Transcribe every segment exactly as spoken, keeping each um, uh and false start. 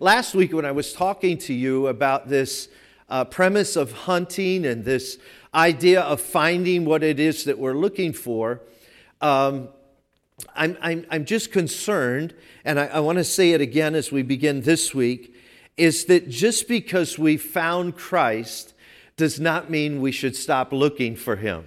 last week when I was talking to you about this uh, premise of hunting and this idea of finding what it is that we're looking for, um, I'm, I'm, I'm just concerned, and I, I want to say it again as we begin this week, is that just because we found Christ does not mean we should stop looking for Him.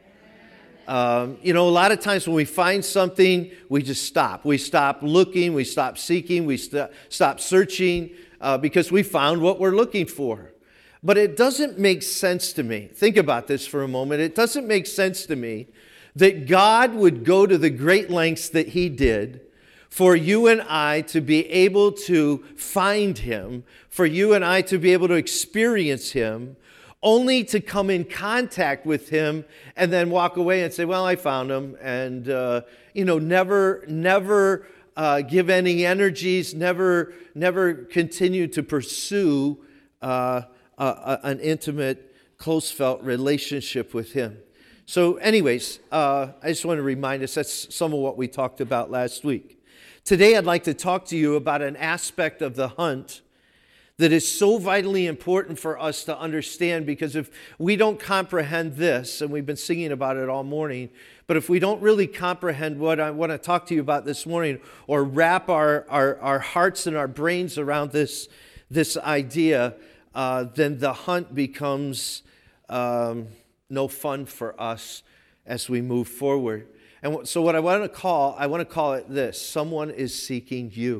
Um, you know, a lot of times when we find something, we just stop. We stop looking, we stop seeking, we st- stop searching uh, because we found what we're looking for. But it doesn't make sense to me. Think about this for a moment. It doesn't make sense to me that God would go to the great lengths that He did for you and I to be able to find Him, for you and I to be able to experience Him, only to come in contact with Him and then walk away and say, well, I found Him, and, uh, you know, never, never uh, give any energies, never, never continue to pursue uh, a, a, an intimate, close-felt relationship with Him. So anyways, uh, I just want to remind us, that's some of what we talked about last week. Today I'd like to talk to you about an aspect of the hunt that is so vitally important for us to understand, because if we don't comprehend this, and we've been singing about it all morning, but if we don't really comprehend what I want to talk to you about this morning, or wrap our, our, our hearts and our brains around this, this idea, uh, then the hunt becomes um, no fun for us as we move forward. And so what I want to call, I want to call it this: someone is seeking you.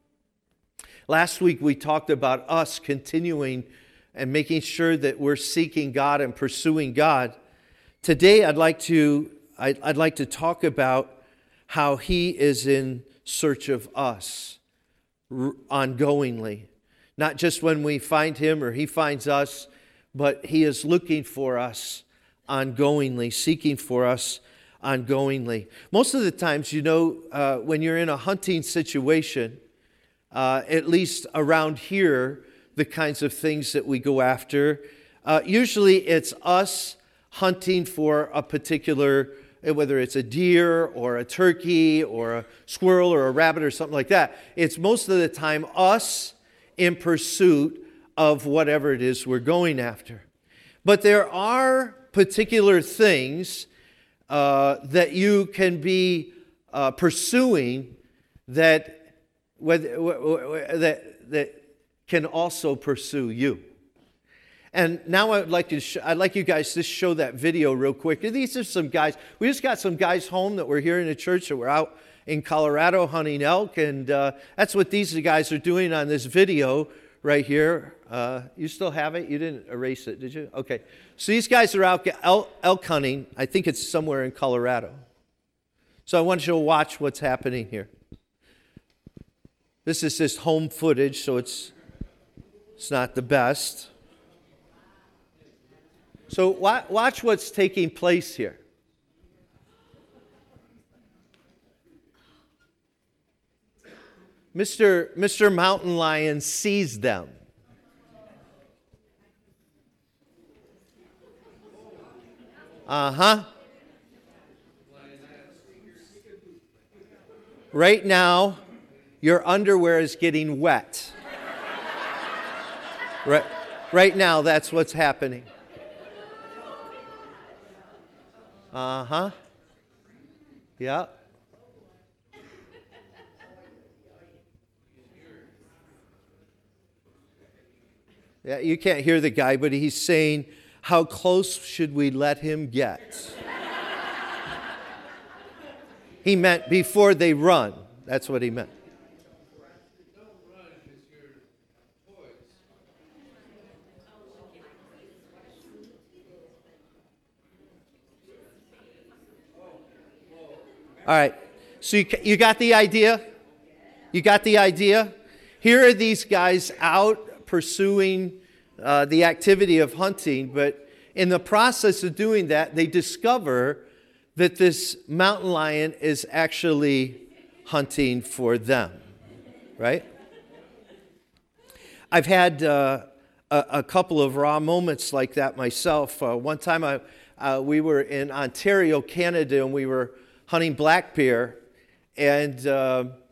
Last week we talked about us continuing and making sure that we're seeking God and pursuing God. Today I'd like to, I'd, I'd like to talk about how He is in search of us r- ongoingly. Not just when we find Him or He finds us, but He is looking for us ongoingly, seeking for us ongoingly. Most of the times, you know, uh, when you're in a hunting situation, uh, at least around here, the kinds of things that we go after, uh, usually it's us hunting for a particular, whether it's a deer or a turkey or a squirrel or a rabbit or something like that. It's most of the time us in pursuit of whatever it is we're going after. But there are particular things uh, that you can be uh, pursuing that, that, that can also pursue you. And now I'd like to sh- I'd like you guys to show that video real quick. These are some guys. We just got some guys home that were here in the church that were out in Colorado hunting elk, and uh, that's what these guys are doing on this video right here. Uh, you still have it? You didn't erase it, did you? Okay. So these guys are out elk, elk hunting. I think it's somewhere in Colorado. So I want you to watch what's happening here. This is just home footage, so it's it's not the best. So watch what's taking place here. Mister Mister Mountain Lion sees them. Uh-huh. Right now, your underwear is getting wet. Right, right now, that's what's happening. Uh-huh. Yeah. Yeah, you can't hear the guy, but he's saying, how close should we let him get? He meant before they run. That's what he meant. All right, so you, you got the idea? You got the idea? Here are these guys out pursuing uh, the activity of hunting, but in the process of doing that, they discover that this mountain lion is actually hunting for them, right? I've had uh, a, a couple of raw moments like that myself. Uh, one time I, uh, we were in Ontario, Canada, and we were hunting black bear, and uh,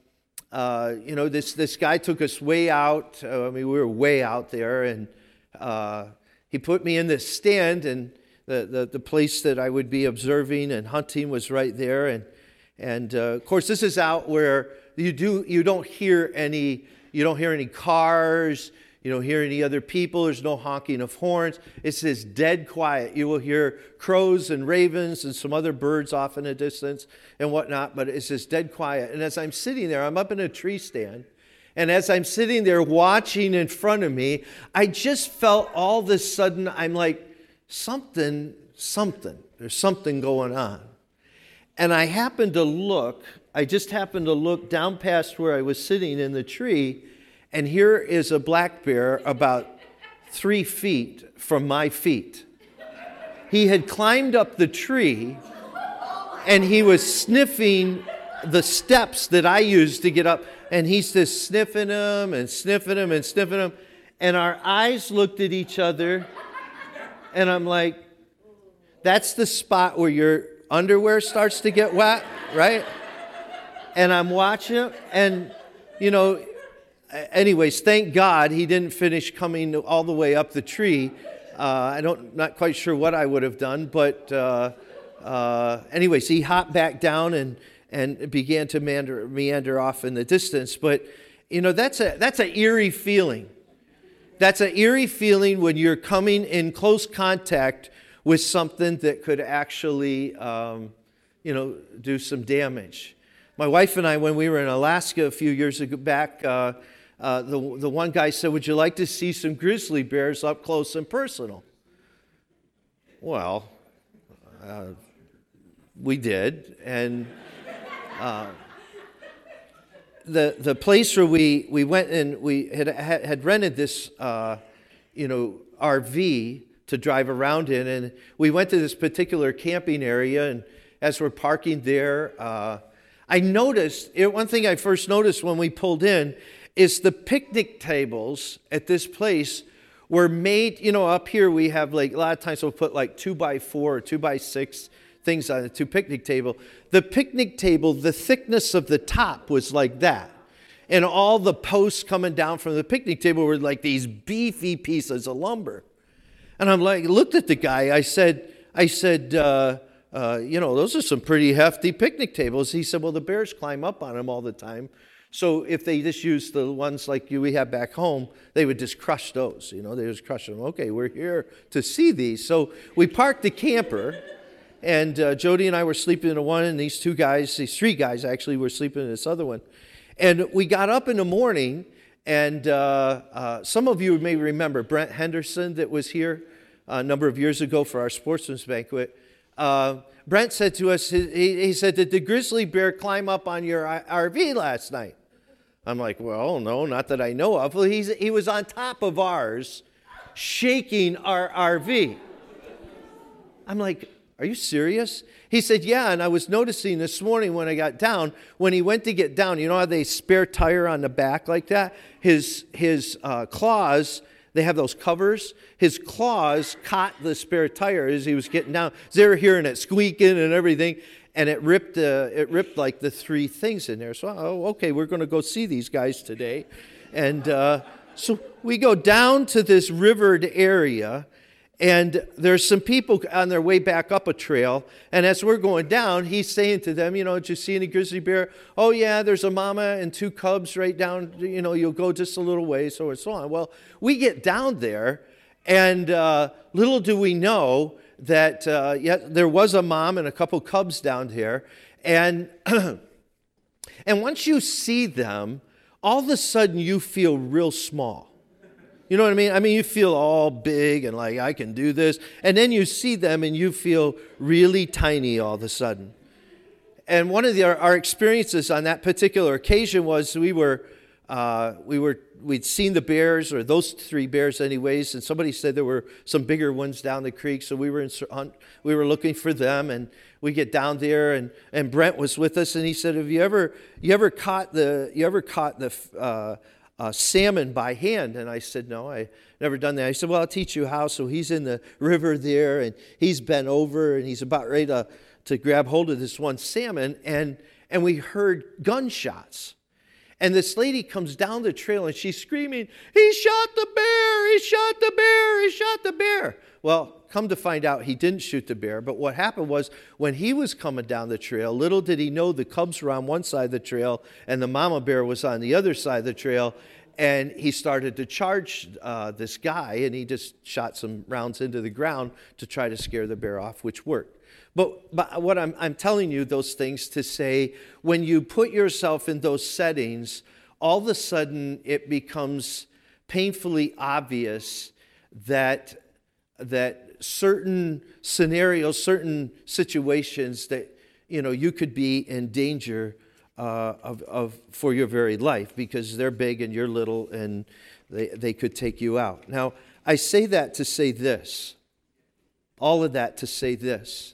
uh, you know, this, this guy took us way out. Uh, I mean, we were way out there, and uh, he put me in this stand, and the, the, the place that I would be observing and hunting was right there. And, and uh, of course, this is out where you, do, you don't hear any, you don't hear any cars. You don't hear any other people. There's no honking of horns. It's just dead quiet. You will hear crows and ravens and some other birds off in the distance and whatnot, but it's just dead quiet. And as I'm sitting there, I'm up in a tree stand, and as I'm sitting there watching in front of me, I just felt all of a sudden, I'm like, something, something. There's something going on. And I happened to look, I just happened to look down past where I was sitting in the tree, and here is a black bear about three feet from my feet. He had climbed up the tree, and he was sniffing the steps that I used to get up. And he's just sniffing them and sniffing them and sniffing them. And our eyes looked at each other, and I'm like, that's the spot where your underwear starts to get wet, right? And I'm watching him, and, you know, anyways, thank God he didn't finish coming all the way up the tree. Uh, I don't, not quite sure what I would have done, but uh, uh, anyways, he hopped back down and and began to meander, meander off in the distance. But you know, that's a that's an eerie feeling. That's an eerie feeling when you're coming in close contact with something that could actually, um, you know, do some damage. My wife and I, when we were in Alaska a few years ago back. Uh, Uh, the, the one guy said, would you like to see some grizzly bears up close and personal? Well, uh, we did. And uh, the the place where we, we went and we had, had rented this, uh, you know, R V to drive around in. And we went to this particular camping area. And as we're parking there, uh, I noticed, it, one thing I first noticed when we pulled in is the picnic tables at this place were made, you know, up here we have like, a lot of times we'll put like two by four or two by six things on a two picnic table. The picnic table, the thickness of the top was like that. And all the posts coming down from the picnic table were like these beefy pieces of lumber. And I'm like, looked at the guy, I said, I said, uh, uh, you know, those are some pretty hefty picnic tables. He said, well, the bears climb up on them all the time. So if they just use the ones like you we have back home, they would just crush those. You know, they just crush them. Okay, we're here to see these. So we parked the camper, and uh, Jody and I were sleeping in one, and these two guys, these three guys actually, were sleeping in this other one. And we got up in the morning, and uh, uh, some of you may remember Brent Henderson that was here a number of years ago for our sportsman's banquet. Uh, Brent said to us, he, he said, did the grizzly bear climb up on your R V last night? I'm like, well, no, not that I know of. Well, he's, he was on top of ours, shaking our R V. I'm like, are you serious? He said, yeah, and I was noticing this morning when I got down, when he went to get down, you know how they spare tire on the back like that? His, his uh, claws, they have those covers. His claws caught the spare tire as he was getting down. They were hearing it squeaking and everything. And it ripped, uh, it ripped like the three things in there. So, oh, okay, we're going to go see these guys today. And uh, so we go down to this rivered area, and there's some people on their way back up a trail. And as we're going down, he's saying to them, you know, did you see any grizzly bear? Oh, yeah, there's a mama and two cubs right down, you know, you'll go just a little way, so and so on. Well, we get down there, and uh, little do we know that uh, yeah, there was a mom and a couple cubs down here. And, and once you see them, all of a sudden you feel real small. You know what I mean? I mean, you feel all big and like, I can do this. And then you see them and you feel really tiny all of a sudden. And one of the, our, our experiences on that particular occasion was we were, uh, we were, we'd seen the bears, or those three bears anyways, and somebody said there were some bigger ones down the creek, so we were in, we were looking for them, and we get down there, and, and Brent was with us, and he said, have you ever, you ever caught the, you ever caught the, uh, Uh, salmon by hand? And I said, no, I never done that. He said, well, I'll teach you how. So he's in the river there, and he's bent over, and he's about ready to, to grab hold of this one salmon, and, and we heard gunshots. And this lady comes down the trail and she's screaming, "He shot the bear! He shot the bear! He shot the bear!" Well, come to find out, he didn't shoot the bear. But what happened was, when he was coming down the trail, little did he know the cubs were on one side of the trail and the mama bear was on the other side of the trail. And he started to charge uh, this guy, and he just shot some rounds into the ground to try to scare the bear off, which worked. But, but what I'm, I'm telling you those things to say, when you put yourself in those settings, all of a sudden it becomes painfully obvious that, that certain scenarios, certain situations that, you know, you could be in danger uh, of, of for your very life, because they're big and you're little and they, they could take you out. Now, I say that to say this, all of that to say this.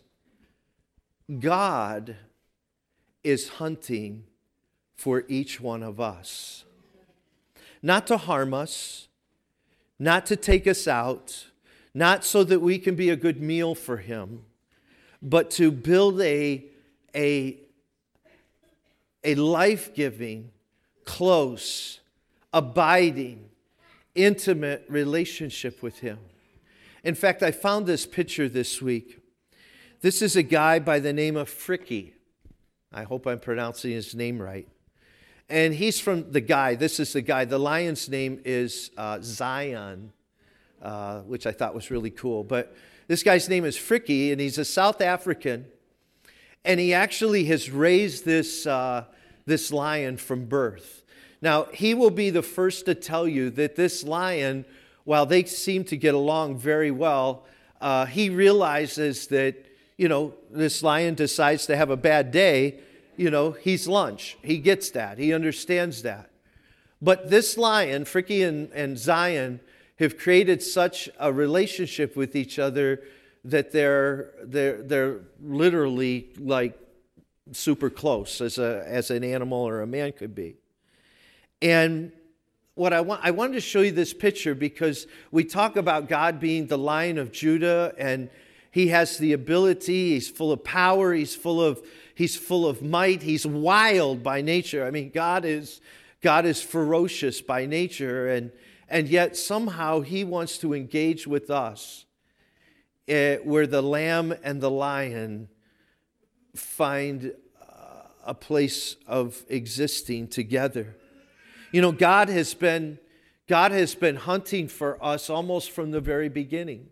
God is hunting for each one of us. Not to harm us, not to take us out, not so that we can be a good meal for Him, but to build a, a, a life-giving, close, abiding, intimate relationship with Him. In fact, I found this picture this week. This is a guy by the name of Frickie. I hope I'm pronouncing his name right. And he's from the guy. This is the guy. The lion's name is uh, Zion, uh, which I thought was really cool. But this guy's name is Frickie, and he's a South African. And he actually has raised this, uh, this lion from birth. Now, he will be the first to tell you that this lion, while they seem to get along very well, uh, he realizes that, you know, this lion decides to have a bad day, you know, he's lunch. He gets that. He understands that. But this lion, Frickie and, and Zion, have created such a relationship with each other that they're, they're, they're literally like super close as, a, as an animal or a man could be. And what I want, I wanted to show you this picture because we talk about God being the Lion of Judah, and He has the ability, He's full of power, He's full of, he's full of might, He's wild by nature. I mean, God is, God is ferocious by nature, and, and yet somehow He wants to engage with us uh, where the lamb and the lion find uh, a place of existing together. You know, God has been, God has been hunting for us almost from the very beginning.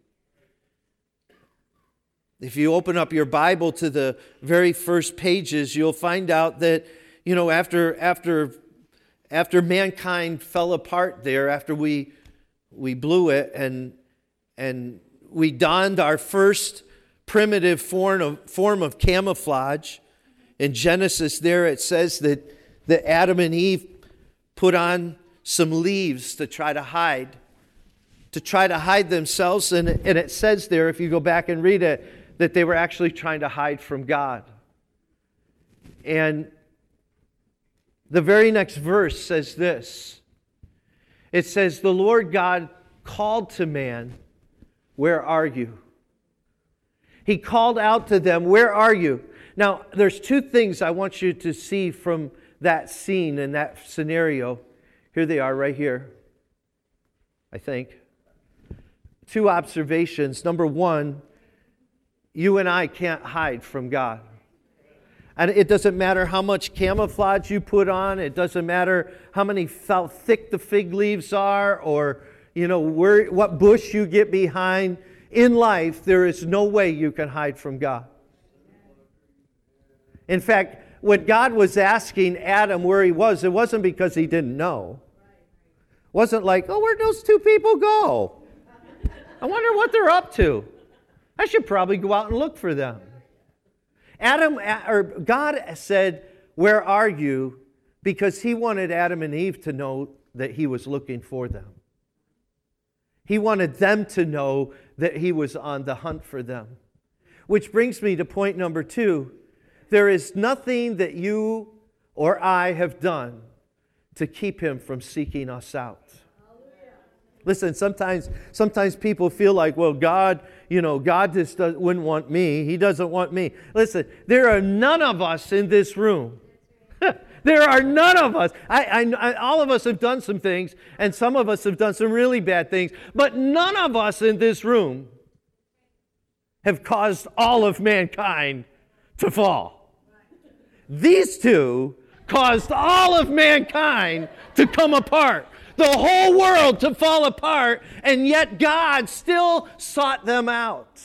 If you open up your Bible to the very first pages, you'll find out that, you know, after after after mankind fell apart there, after we we blew it and and we donned our first primitive form of form of camouflage. In Genesis there it says that, that Adam and Eve put on some leaves to try to hide, to try to hide themselves. And, and it says there, if you go back and read it, that they were actually trying to hide from God. And the very next verse says this. It says, "The Lord God called to man, 'Where are you?'" He called out to them, "Where are you?" Now, there's two things I want you to see from that scene and that scenario. Here they are right here, I think. Two observations. Number one, you and I can't hide from God. And it doesn't matter how much camouflage you put on. It doesn't matter how many how thick the fig leaves are, or, you know, where, what bush you get behind. In life, there is no way you can hide from God. In fact, when God was asking Adam where he was, it wasn't because he didn't know. It wasn't like, oh, where'd those two people go? I wonder what they're up to. I should probably go out and look for them. Adam, or God said, "Where are you?" because He wanted Adam and Eve to know that He was looking for them. He wanted them to know that He was on the hunt for them. Which brings me to point number two. There is nothing that you or I have done to keep Him from seeking us out. Listen, sometimes sometimes people feel like, well, God, you know, God just does, wouldn't want me. He doesn't want me. Listen, there are none of us in this room There are none of us. I, I, I, all of us have done some things, and some of us have done some really bad things, but none of us in this room have caused all of mankind to fall. These two caused all of mankind to come apart, the whole world to fall apart, and yet God still sought them out.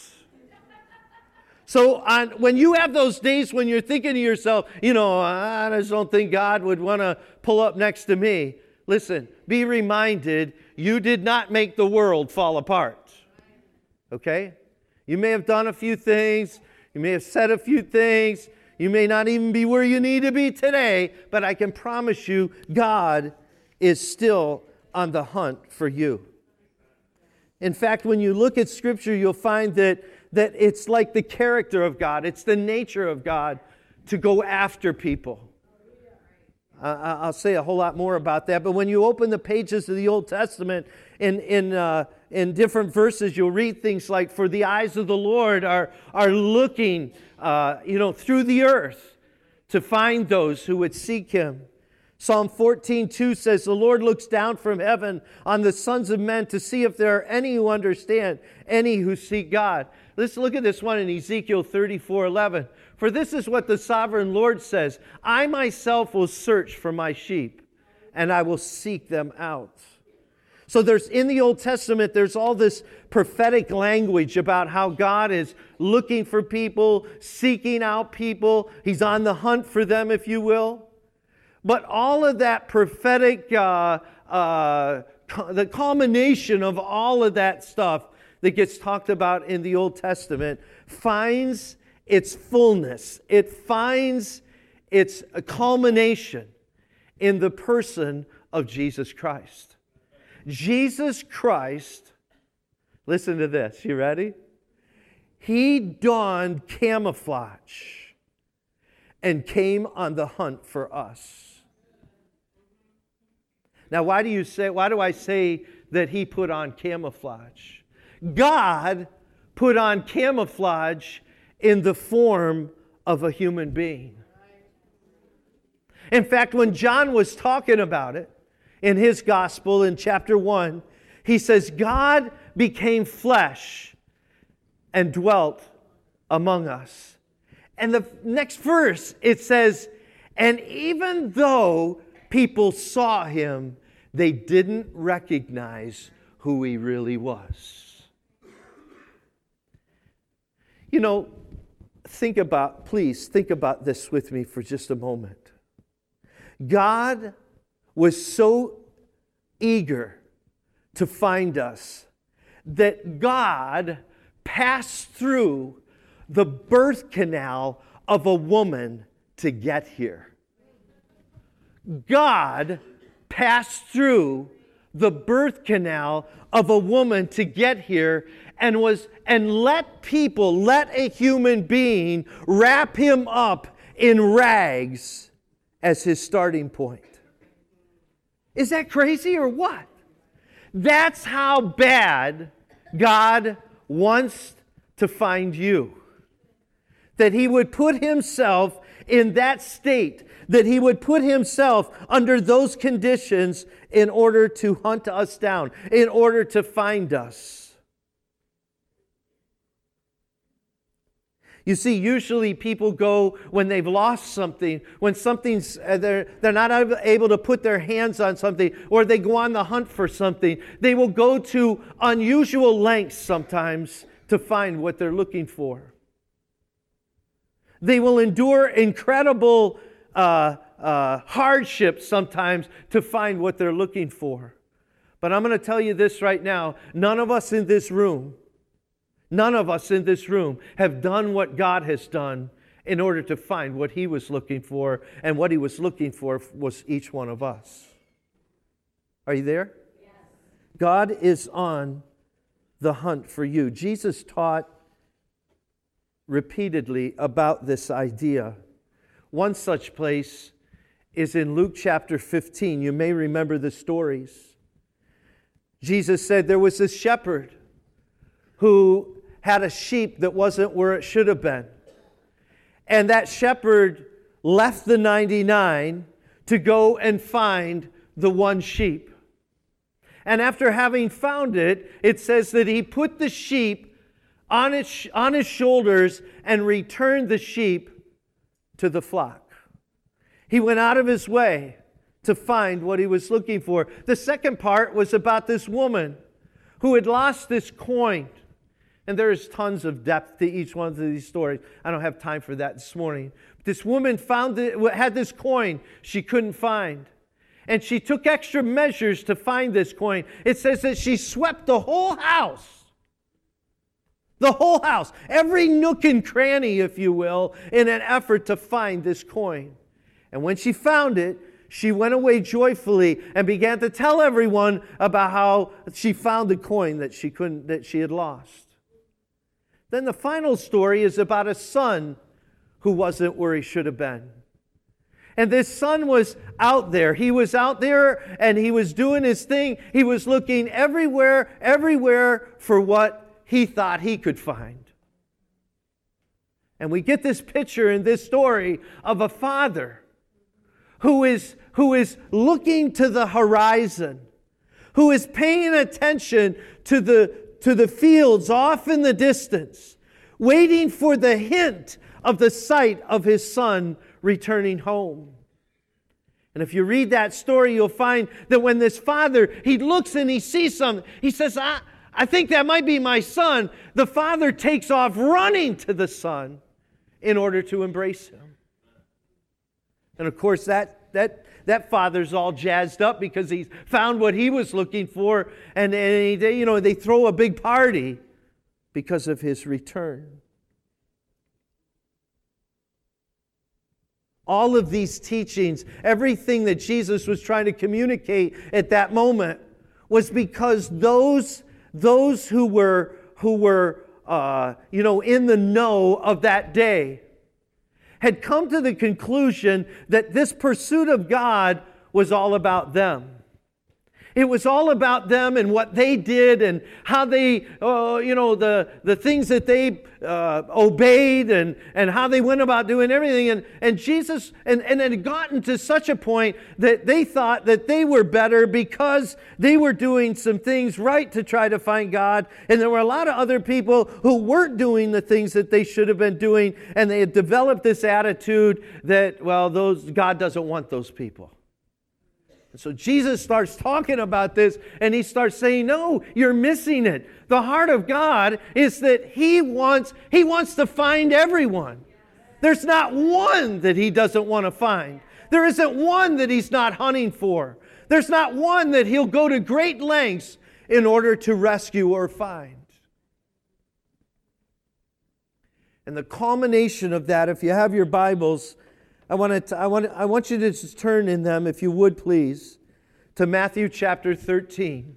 So on, when you have those days when you're thinking to yourself, you know, I just don't think God would want to pull up next to me. Listen, be reminded, you did not make the world fall apart. Okay? You may have done a few things. You may have said a few things. You may not even be where you need to be today, but I can promise you, God is still on the hunt for you. In fact, when you look at Scripture, you'll find that that it's like the character of God. It's the nature of God to go after people. Uh, I'll say a whole lot more about that. But when you open the pages of the Old Testament, in in uh, in different verses, you'll read things like, "For the eyes of the Lord are are looking, uh, you know, through the earth to find those who would seek Him." Psalm fourteen two says, "The Lord looks down from heaven on the sons of men to see if there are any who understand, any who seek God." Let's look at this one in Ezekiel thirty-four eleven. "For this is what the sovereign Lord says, I myself will search for my sheep, and I will seek them out." So there's, in the Old Testament, there's all this prophetic language about how God is looking for people, seeking out people. He's on the hunt for them, if you will. But all of that prophetic, uh, uh, the culmination of all of that stuff that gets talked about in the Old Testament finds its fullness. It finds its culmination in the person of Jesus Christ. Jesus Christ, listen to this, you ready? He donned camouflage and came on the hunt for us. Now, why do you say, why do I say that He put on camouflage? God put on camouflage in the form of a human being. In fact, when John was talking about it in his gospel in chapter one, he says, God became flesh and dwelt among us. And the next verse, it says, and even though people saw Him, they didn't recognize who He really was. You know, think about, please think about this with me for just a moment. God was so eager to find us that God passed through the birth canal of a woman to get here. God passed through the birth canal of a woman to get here and was and let people, let a human being wrap Him up in rags as His starting point. Is that crazy or what? That's how bad God wants to find you. That He would put Himself in that state, that He would put Himself under those conditions in order to hunt us down, in order to find us. You see, usually people go when they've lost something, when something's, uh, they're, they're not able to put their hands on something, or they go on the hunt for something. They will go to unusual lengths sometimes to find what they're looking for. They will endure incredible uh, uh, hardships sometimes to find what they're looking for. But I'm going to tell you this right now. None of us in this room, none of us in this room have done what God has done in order to find what He was looking for. And what He was looking for was each one of us. Are you there? Yes. God is on the hunt for you. Jesus taught repeatedly about this idea. One such place is in Luke chapter fifteen. You may remember the stories. Jesus said there was this shepherd who had a sheep that wasn't where it should have been. And that shepherd left the ninety-nine to go and find the one sheep. And after having found it, it says that he put the sheep on his, on his shoulders and returned the sheep to the flock. He went out of his way to find what he was looking for. The second part was about this woman who had lost this coin. And there's tons of depth to each one of these stories. I don't have time for that this morning. But this woman found it, had this coin she couldn't find. And she took extra measures to find this coin. It says that she swept the whole house. The whole house. Every nook and cranny, if you will, in an effort to find this coin. And when she found it, she went away joyfully and began to tell everyone about how she found the coin that she couldn't, that she had lost. Then the final story is about a son who wasn't where he should have been. And this son was out there. He was out there and he was doing his thing. He was looking everywhere, everywhere for what he thought he could find. And we get this picture in this story of a father who is, who is looking to the horizon, who is paying attention to the, to the fields off in the distance, waiting for the hint of the sight of his son returning home. And if you read that story, you'll find that when this father, he looks and he sees something, he says, I, I think that might be my son. The father takes off running to the son in order to embrace him. And of course, that, that, that father's all jazzed up because he's found what he was looking for. And, and he, you know, they throw a big party because of his return. All of these teachings, everything that Jesus was trying to communicate at that moment was because those, those who were, who were uh, you know, in the know of that day had come to the conclusion that this pursuit of God was all about them. It was all about them and what they did and how they, uh, you know, the, the things that they uh, obeyed and, and how they went about doing everything. And, and Jesus, and, and it had gotten to such a point that they thought that they were better because they were doing some things right to try to find God. And there were a lot of other people who weren't doing the things that they should have been doing. And they had developed this attitude that, well, those God doesn't want those people. And so Jesus starts talking about this and he starts saying, no, you're missing it. The heart of God is that he wants, he wants to find everyone. There's not one that he doesn't want to find. There isn't one that he's not hunting for. There's not one that he'll go to great lengths in order to rescue or find. And the culmination of that, if you have your Bibles, I want to, I want, I want you to just turn in them, if you would please, to Matthew chapter thirteen.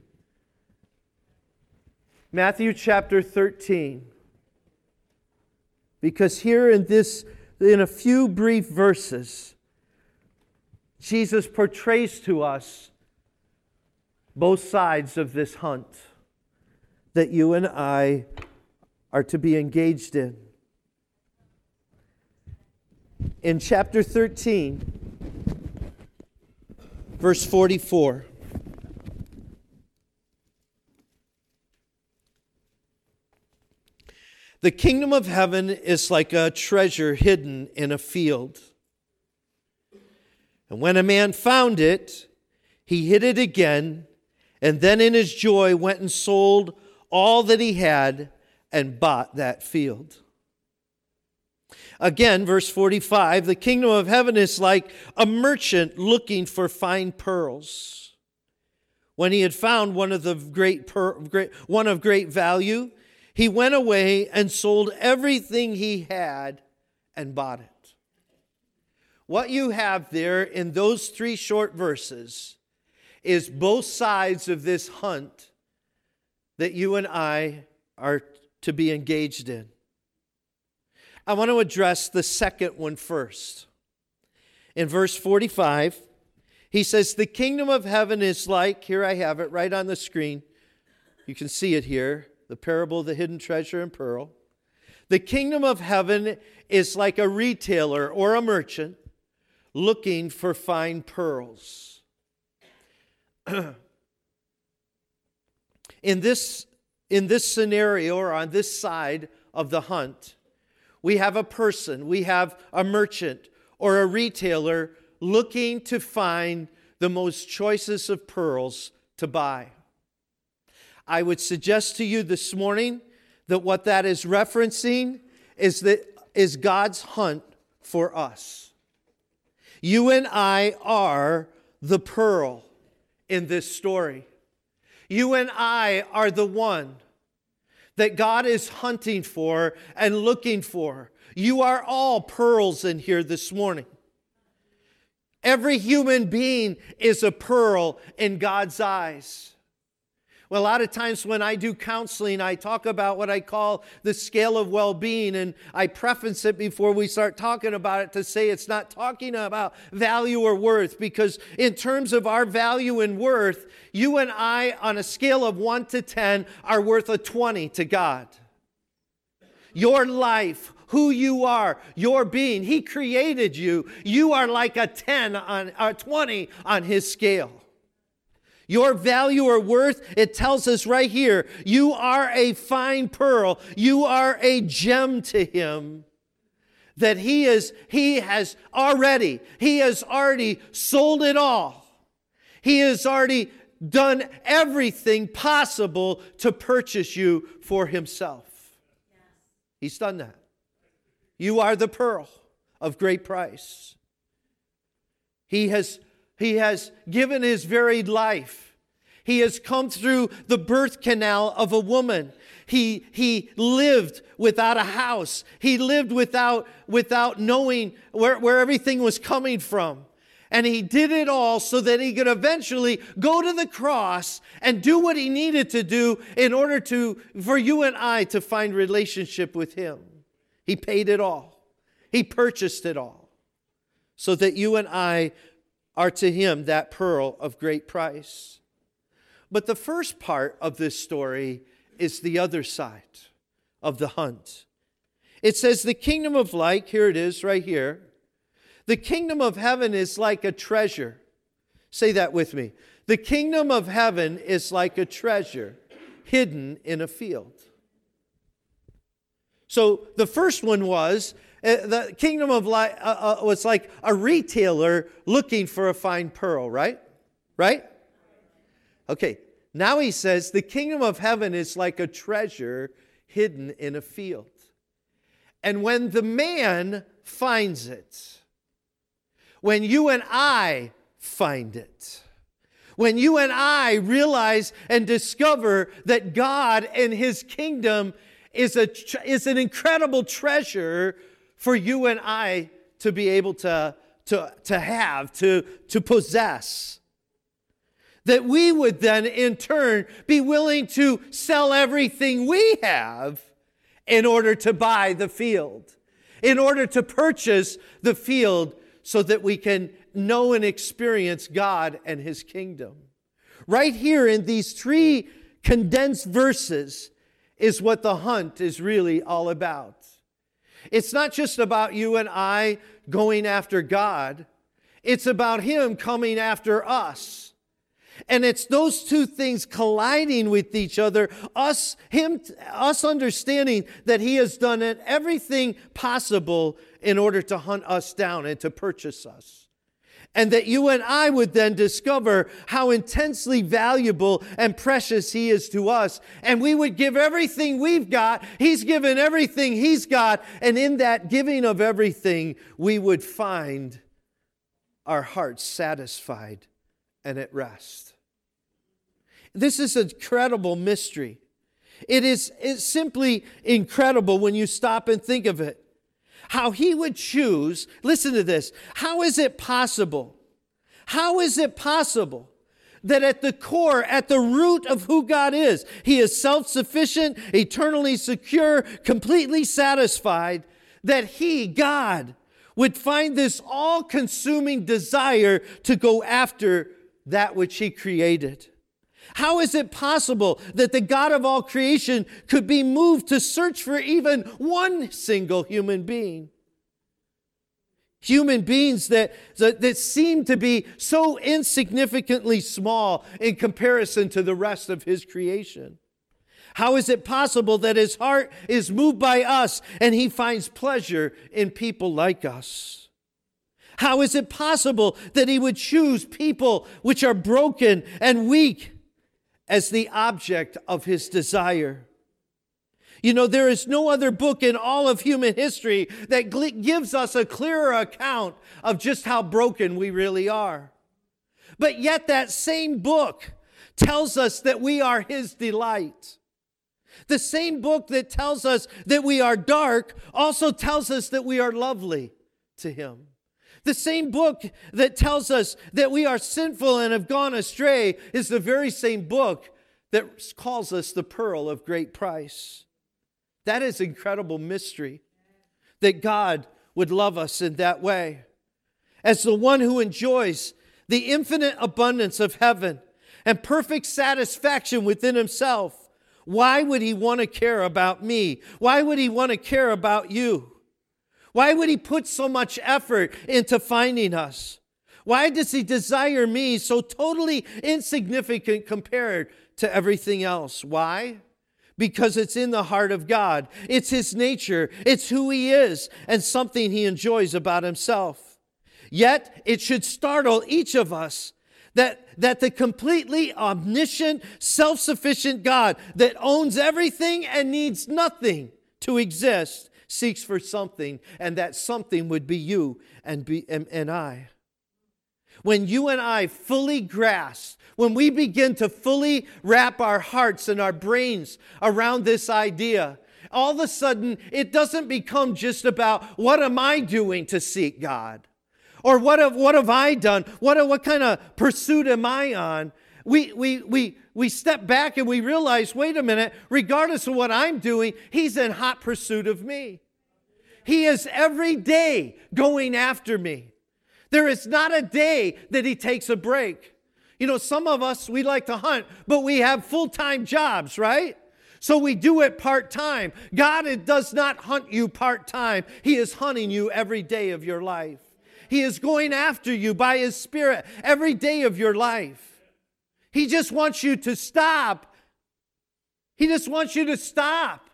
Matthew chapter thirteen. Because here in this, in a few brief verses, Jesus portrays to us both sides of this hunt that you and I are to be engaged in. In chapter thirteen, verse forty-four. The kingdom of heaven is like a treasure hidden in a field. And when a man found it, he hid it again, and then in his joy went and sold all that he had and bought that field. Again, verse forty-five, the kingdom of heaven is like a merchant looking for fine pearls. When he had found one of the great, per, great one of great value, he went away and sold everything he had and bought it. What you have there in those three short verses is both sides of this hunt that you and I are to be engaged in. I want to address the second one first. In verse forty-five, he says, the kingdom of heaven is like, here I have it right on the screen. You can see it here, the parable of the hidden treasure and pearl. The kingdom of heaven is like a retailer or a merchant looking for fine pearls. In this, in this scenario, or on this side of the hunt, we have a person, we have a merchant or a retailer looking to find the most choicest of pearls to buy. I would suggest to you this morning that what that is referencing is that is God's hunt for us. You and I are the pearl in this story. You and I are the one that God is hunting for and looking for. You are all pearls in here this morning. Every human being is a pearl in God's eyes. Well, a lot of times when I do counseling, I talk about what I call the scale of well-being, and I preface it before we start talking about it to say it's not talking about value or worth, because in terms of our value and worth, you and I, on a scale of one to ten, are worth a twenty to God. Your life, who you are, your being, He created you. You are like a ten on, or twenty on His scale. Your value or worth, it tells us right here, you are a fine pearl. You are a gem to Him. That He is, He has already, He has already sold it all. He has already done everything possible to purchase you for Himself. Yes. He's done that. You are the pearl of great price. He has He has given His very life. He has come through the birth canal of a woman. He, he lived without a house. He lived without, without knowing where, where everything was coming from. And He did it all so that He could eventually go to the cross and do what He needed to do in order to, for you and I to find relationship with Him. He paid it all. He purchased it all so that you and I are to Him that pearl of great price. But the first part of this story is the other side of the hunt. It says the kingdom of light, here it is right here. The kingdom of heaven is like a treasure. Say that with me. The kingdom of heaven is like a treasure hidden in a field. So the first one was, uh, the kingdom of light uh, uh, was like a retailer looking for a fine pearl, right? Right? Okay, now he says the kingdom of heaven is like a treasure hidden in a field. And when the man finds it, when you and I find it, when you and I realize and discover that God and His kingdom is a is an incredible treasure for you and I to be able to, to, to have, to, to possess, that we would then in turn be willing to sell everything we have in order to buy the field, in order to purchase the field so that we can know and experience God and His kingdom. Right here in these three condensed verses is what the hunt is really all about. It's not just about you and I going after God. It's about Him coming after us. And it's those two things colliding with each other, us, him, us understanding that He has done everything possible in order to hunt us down and to purchase us. And that you and I would then discover how intensely valuable and precious He is to us. And we would give everything we've got. He's given everything He's got. And in that giving of everything, we would find our hearts satisfied and at rest. This is an incredible mystery. It is it's simply incredible when you stop and think of it. How He would choose, listen to this, how is it possible? How is it possible that at the core, at the root of who God is, He is self-sufficient, eternally secure, completely satisfied, that He, God, would find this all-consuming desire to go after that which He created? How is it possible that the God of all creation could be moved to search for even one single human being? Human beings that, that, that seem to be so insignificantly small in comparison to the rest of his creation. How is it possible that his heart is moved by us and he finds pleasure in people like us? How is it possible that he would choose people which are broken and weak as the object of his desire? You know, there is no other book in all of human history that gives us a clearer account of just how broken we really are. But yet that same book tells us that we are his delight. The same book that tells us that we are dark also tells us that we are lovely to him. The same book that tells us that we are sinful and have gone astray is the very same book that calls us the pearl of great price. That is incredible mystery, that God would love us in that way. As the one who enjoys the infinite abundance of heaven and perfect satisfaction within himself, why would he want to care about me? Why would he want to care about you? Why would he put so much effort into finding us? Why does he desire me so totally insignificant compared to everything else? Why? Because it's in the heart of God. It's his nature. It's who he is and something he enjoys about himself. Yet it should startle each of us that, that the completely omniscient, self-sufficient God that owns everything and needs nothing to exist seeks for something, and that something would be you and, be, and, and I. When you and I fully grasp, when we begin to fully wrap our hearts and our brains around this idea, all of a sudden it doesn't become just about what am I doing to seek God? Or what have, what have I done? What, what kind of pursuit am I on? We, we, we, we step back and we realize, wait a minute, regardless of what I'm doing, he's in hot pursuit of me. He is every day going after me. There is not a day that he takes a break. You know, some of us, we like to hunt, but we have full-time jobs, right? So we do it part-time. God does not hunt you part-time. He is hunting you every day of your life. He is going after you by his Spirit every day of your life. He just wants you to stop. He just wants you to stop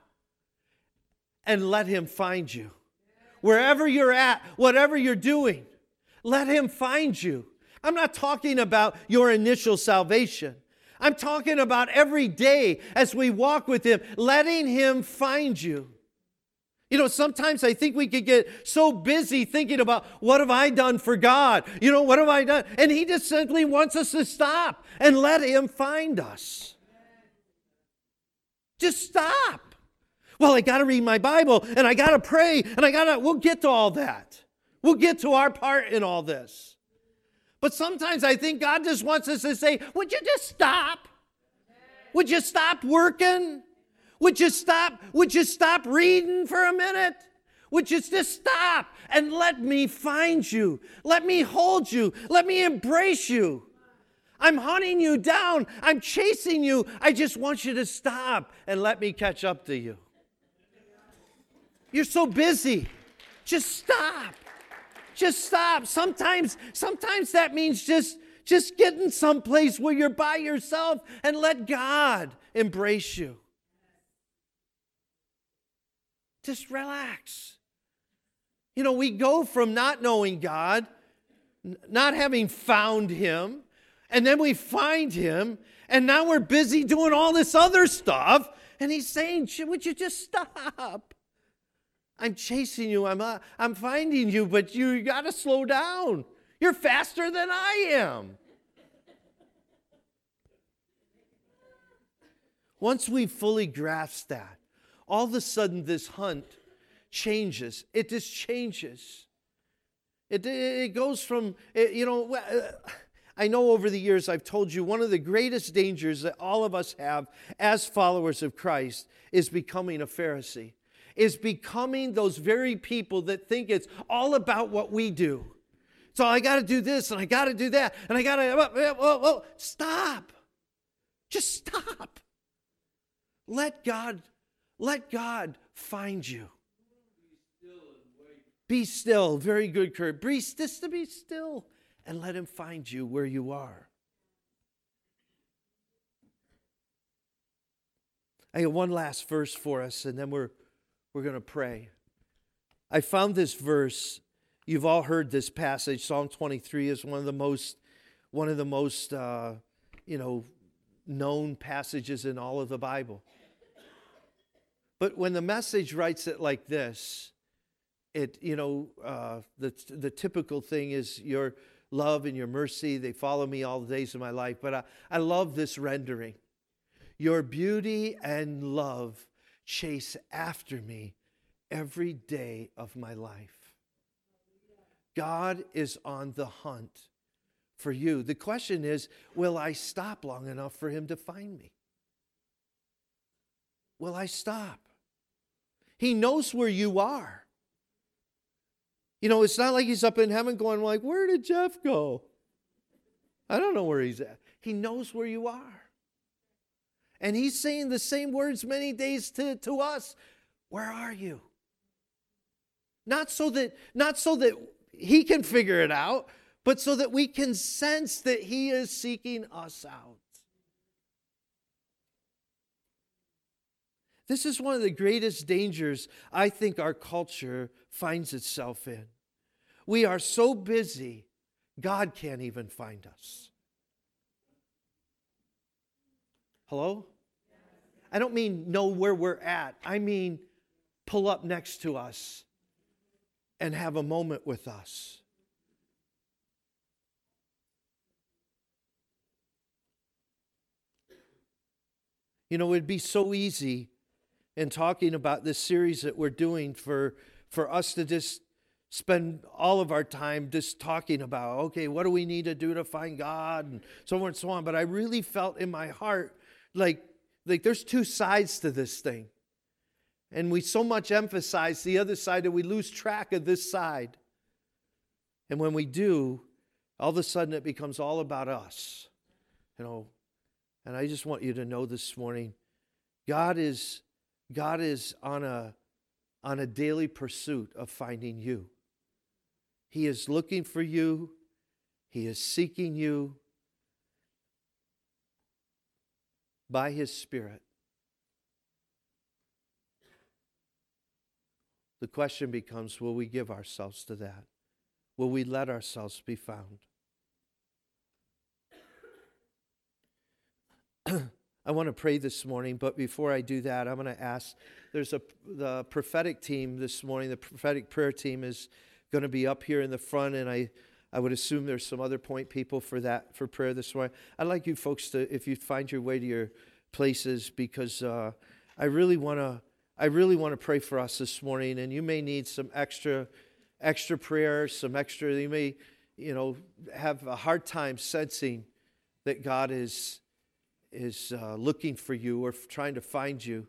and let him find you. Wherever you're at, whatever you're doing, let him find you. I'm not talking about your initial salvation. I'm talking about every day as we walk with him, letting him find you. You know, sometimes I think we could get so busy thinking about what have I done for God? You know, what have I done? And he just simply wants us to stop and let him find us. Just stop. Well, I got to read my Bible and I got to pray and I got to, we'll get to all that. We'll get to our part in all this. But sometimes I think God just wants us to say, would you just stop? Would you stop working? Would you stop? Would you stop reading for a minute? Would you just stop and let me find you? Let me hold you. Let me embrace you. I'm hunting you down. I'm chasing you. I just want you to stop and let me catch up to you. You're so busy. Just stop. Just stop. Sometimes, sometimes that means just, just getting someplace where you're by yourself and let God embrace you. Just relax. You know, we go from not knowing God, not having found him, and then we find him, and now we're busy doing all this other stuff, and he's saying, would you just stop? I'm chasing you, I'm, uh, I'm finding you, but you got to slow down. You're faster than I am. Once we fully grasp that, all of a sudden this hunt changes. It just changes. It, it goes from, it, you know, I know over the years I've told you one of the greatest dangers that all of us have as followers of Christ is becoming a Pharisee, is becoming those very people that think it's all about what we do. So I got to do this and I got to do that and I got to, whoa, whoa, whoa. Stop. Just stop. Let God Let God find you. Be still. Very good, Kurt. Be just to be still and let him find you where you are. I got one last verse for us, and then we're we're going to pray. I found this verse. You've all heard this passage. Psalm twenty-three is one of the most one of the most uh, you know known passages in all of the Bible. But when the Message writes it like this, it you know uh, the the typical thing is your love and your mercy, they follow me all the days of my life. But I, I love this rendering. Your beauty and love chase after me every day of my life. God is on the hunt for you. The question is, will I stop long enough for him to find me? Will I stop? He knows where you are. You know, it's not like he's up in heaven going like, where did Jeff go? I don't know where he's at. He knows where you are. And he's saying the same words many days to, to us. Where are you? Not so that, not so that he can figure it out, but so that we can sense that he is seeking us out. This is one of the greatest dangers I think our culture finds itself in. We are so busy, God can't even find us. Hello? I don't mean know where we're at. I mean pull up next to us and have a moment with us. You know, it'd be so easy in talking about this series that we're doing for, for us to just spend all of our time just talking about, okay, what do we need to do to find God and so on and so on. But I really felt in my heart like, like there's two sides to this thing. And we so much emphasize the other side that we lose track of this side. And when we do, all of a sudden it becomes all about us. You know, and I just want you to know this morning, God is God is on a on a daily pursuit of finding you. He is looking for you. He is seeking you by His Spirit. The question becomes, will we give ourselves to that? Will we let ourselves be found? I want to pray this morning, but before I do that, I'm going to ask, there's a the prophetic team this morning, the prophetic prayer team is going to be up here in the front, and I, I would assume there's some other point people for that, for prayer this morning. I'd like you folks to, if you find your way to your places, because uh, I really want to I really want to pray for us this morning, and you may need some extra extra prayer, some extra, you may, you know, have a hard time sensing that God is is uh, looking for you or trying to find you.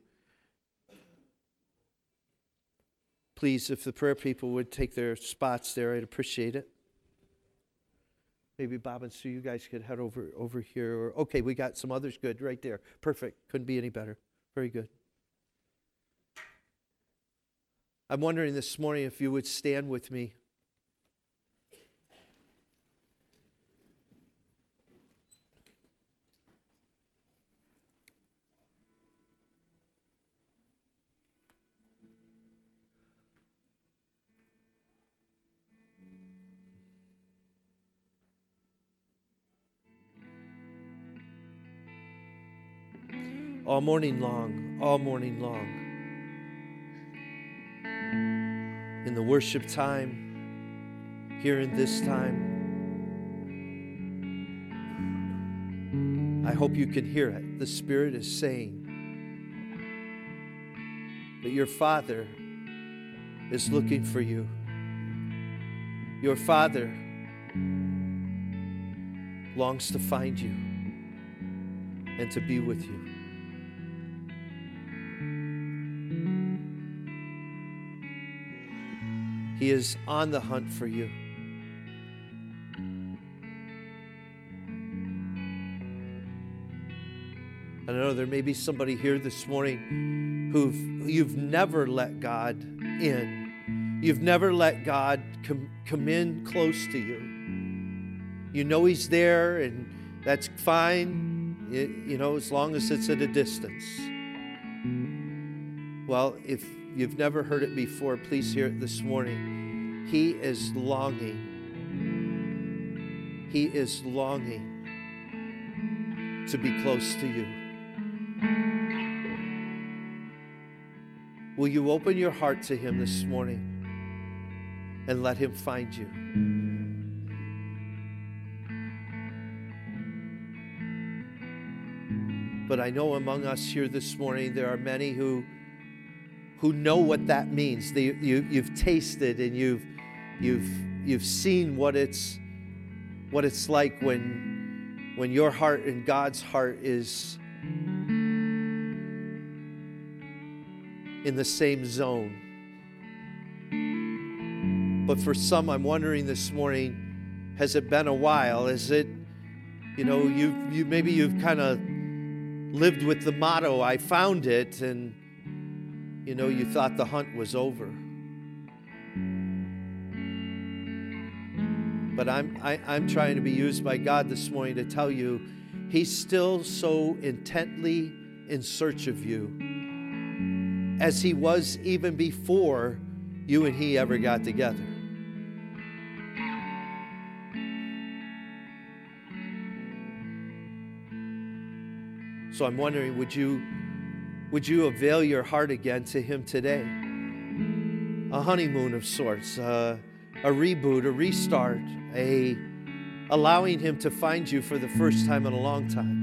Please, if the prayer people would take their spots there, I'd appreciate it. Maybe Bob and Sue, you guys could head over over here. Or, okay, we got some others. Good, right there. Perfect. Couldn't be any better. Very good. I'm wondering this morning if you would stand with me. All morning long, all morning long. In the worship time, here in this time, I hope you can hear it. The Spirit is saying that your Father is looking for you. Your Father longs to find you and to be with you. He is on the hunt for you. I know there may be somebody here this morning who you've never let God in. You've never let God come, come in close to you. You know He's there, and that's fine, you, you know, as long as it's at a distance. Well, if you've never heard it before, please hear it this morning. He is longing. He is longing to be close to you. Will you open your heart to Him this morning and let Him find you? But I know among us here this morning, there are many who who know what that means. They, you, you've tasted and you've you've you've seen what it's what it's like when when your heart and God's heart is in the same zone. But for some, I'm wondering this morning, has it been a while? Is it, you know, you you maybe you've kind of lived with the motto, I found it, and you know, you thought the hunt was over. But I'm I, I'm trying to be used by God this morning to tell you, He's still so intently in search of you, as He was even before you and He ever got together. So I'm wondering, would you would you avail your heart again to Him today? A honeymoon of sorts, uh, a reboot, a restart, a allowing Him to find you for the first time in a long time.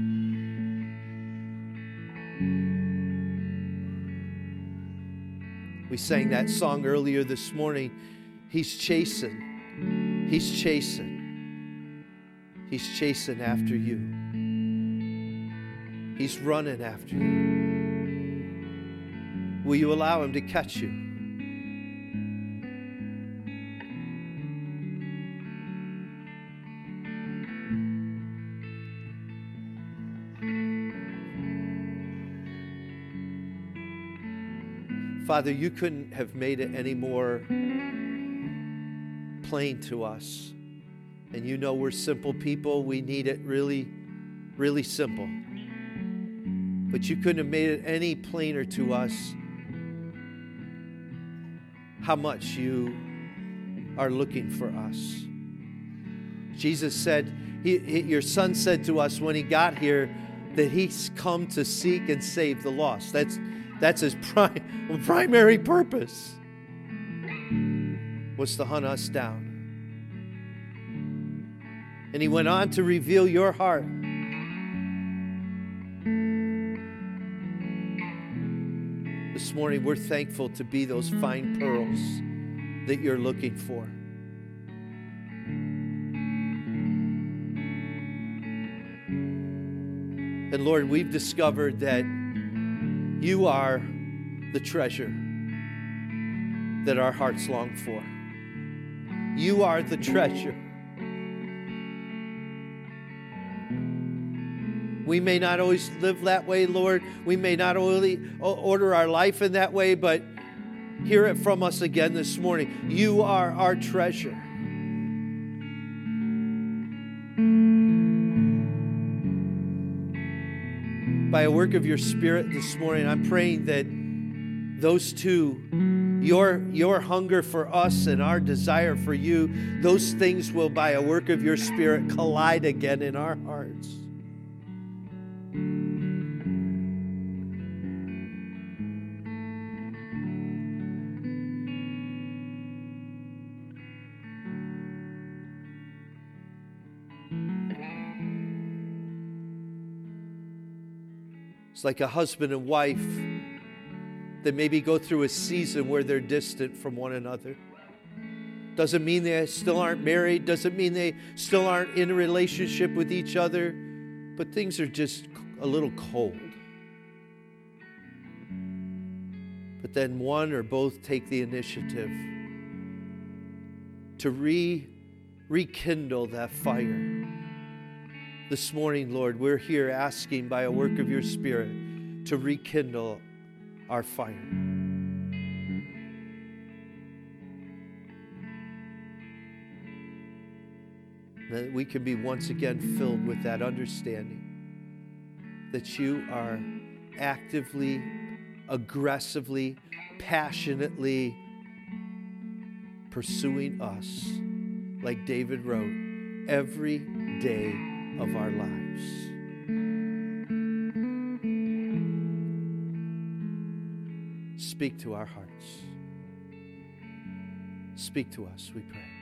We sang that song earlier this morning. He's chasing. He's chasing. He's chasing after you. He's running after you. Will you allow Him to catch you? Father, you couldn't have made it any more plain to us. And you know we're simple people. We need it really, really simple. But you couldn't have made it any plainer to us how much you are looking for us. Jesus said, he, he, your Son said to us when He got here that He's come to seek and save the lost. That's, that's His prim, primary purpose, was to hunt us down. And He went on to reveal your heart. This morning, we're thankful to be those fine pearls that you're looking for. And Lord, we've discovered that you are the treasure that our hearts long for. You are the treasure. We may not always live that way, Lord. We may not only order our life in that way, but hear it from us again this morning. You are our treasure. By a work of your Spirit this morning, I'm praying that those two, your, your hunger for us and our desire for you, those things will, by a work of your Spirit, collide again in our hearts. It's like a husband and wife that maybe go through a season where they're distant from one another. Doesn't mean they still aren't married. Doesn't mean they still aren't in a relationship with each other. But things are just a little cold. But then one or both take the initiative to re, rekindle that fire. This morning, Lord, we're here asking by a work of your Spirit to rekindle our fire. that we can be once again filled with that understanding that you are actively, aggressively, passionately pursuing us, like David wrote, every day of our lives. Speak to our hearts. Speak to us, we pray.